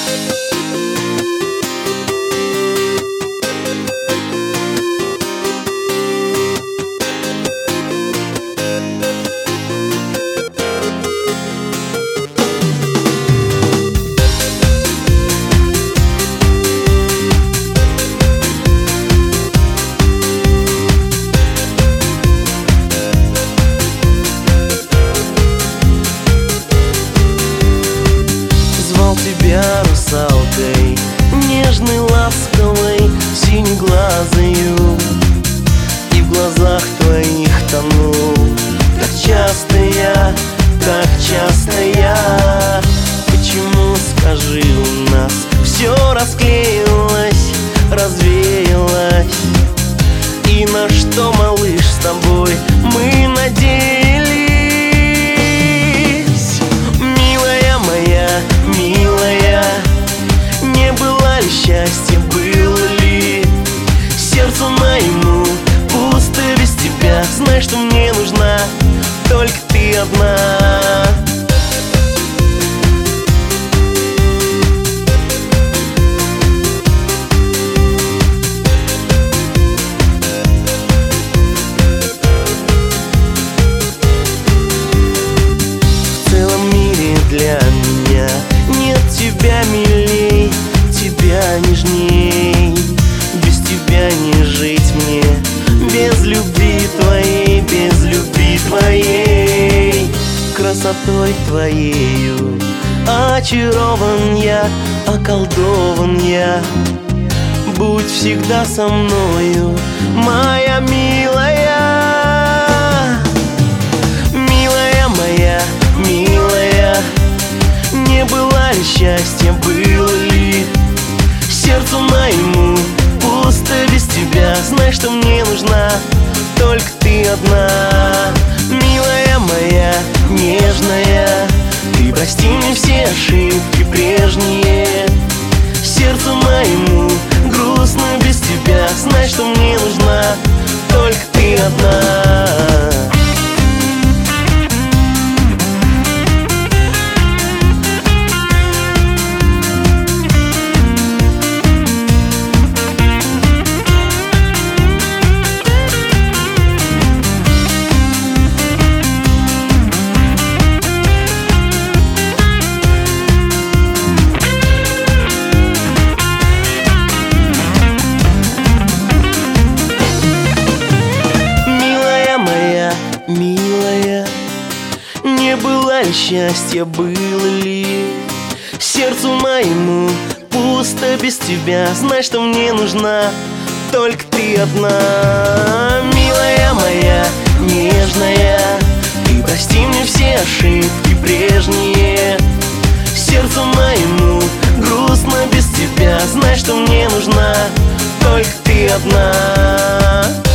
Тебя русалкой, нежной, ласковой, синеглазою, и в глазах твоих тону. Так часто я, почему, скажи, у нас все расклеилось, развеялось? И на что, малыш, с тобой мы надеялись? Милая моя, милая, не было ли счастья, было ли сердцу моему пусто без тебя? Знай, что мне нужна только ты одна. Для меня нет тебя милей, тебя нежней. Без тебя не жить мне, без любви твоей, без любви твоей. Красотой твоею очарован я, околдован я. Будь всегда со мною, моя милая. Милая моя, милая, не было ли счастья, было ли сердцу моему пусто без тебя? Знай, что мне нужна только ты одна. Милая моя, нежная, ты прости мне все ошибки прежние. Сердцу моему грустно без тебя. Знай, что мне нужна только ты одна. Милая, не было ли счастья, было ли сердцу моему пусто без тебя? Знай, что мне нужна только ты одна. Милая моя, нежная, ты прости мне все ошибки прежние. Сердцу моему грустно без тебя. Знай, что мне нужна только ты одна.